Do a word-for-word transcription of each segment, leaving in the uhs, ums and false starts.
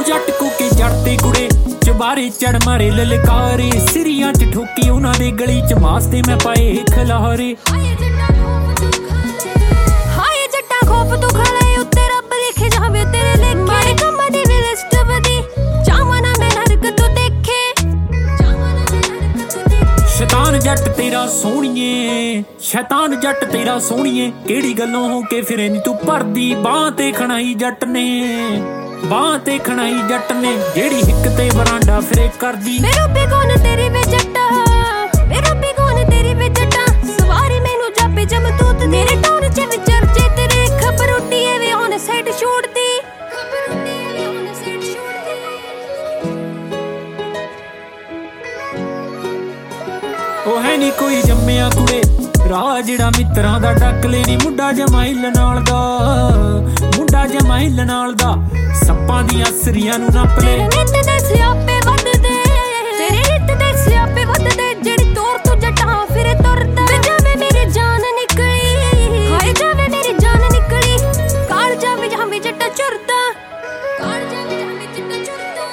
जट को के जड़ते कुड़े चबारे चढ़ मारे ललकारे सिरियां च ठोकी उन्हां दे गली च मासते मैं पाए खलारे हाय जट्टा खौफ तू खड़े उत्ते रब लिखे जावे तेरे लेखे मारे कम्मा दी भी लिस्ट वधी चावना में नरक तू देखे शैतान जट तेरा सोहणिए शैतान जट तेरा सोहणिए केड़ी गल्लों हो के फिरे नी तू भरदी बांह ते खणाई जट ने बांह ते खणाई जट ने जेड़ी हिक ते बरांडा फिरे करदी मेरा बेगोन तेरी वे जट्टा मेरा बेगोन तेरी वे जट्टा सवारी मैनू जापे जमदूत मेरे टोन च विचर जे तेरे खबर उड्डी है वे ऑन साइड छोड़ दी खबर उड्डी है वे ऑन साइड छोड़ दी ओ है नी कोई जम्मिया कुड़े राह जिहड़ा मित्रां दा डक ले नी मुंडा जमाइल नाल दा मुंडा जमाइल नाल दा सप्पां दियां सरियां नू नप ले तेरे नित दे सियापे वधदे तेरे नित दे सियापे वधदे जेड़ी तोर तू जटा फिरे तुरदा वे जावे मेरी जान निकली हाय जावे मेरी जान निकली काल जावे जावे जटा चुरदा काल जावे जावे जटा चुरदा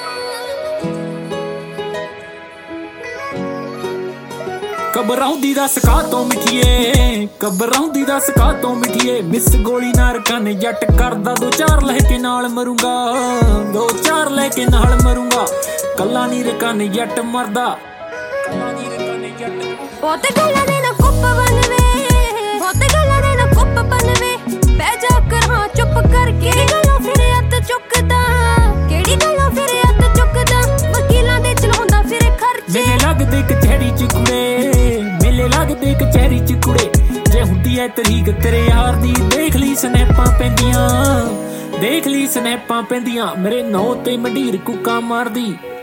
कबराउंदी दस का तो मिठिए कबराउंदी दस का तो मिठिए मिस गोली नार कन जट करदा दो चार लहके नाल मरूंगा दो चार लहके नाल मरूंगा कल्ला नी रकन जट मरदा कल्ला नी रकन जट बहुत गल्लां ने ना कुप बनवे बहुत गल्लां ने ना कुप बनवे बह जा कर हां चुप करके केड़ी गल्लां फिरे हत्थ चुकदा केड़ी गल्लां फिरे हत्थ चुकदा वकीलां दे चलाउंदा फिरे खर्चे मेले लगदे कचहरी च कुड़े मेले लगदे कचहरी च कुड़े जे हुंदी है तरीक तेरे यार दी देख ली स्नैपां पैंदियां देख ली स्नैपां पैंदियां मेरे नौ ते मंडीर कुक्का मारदी।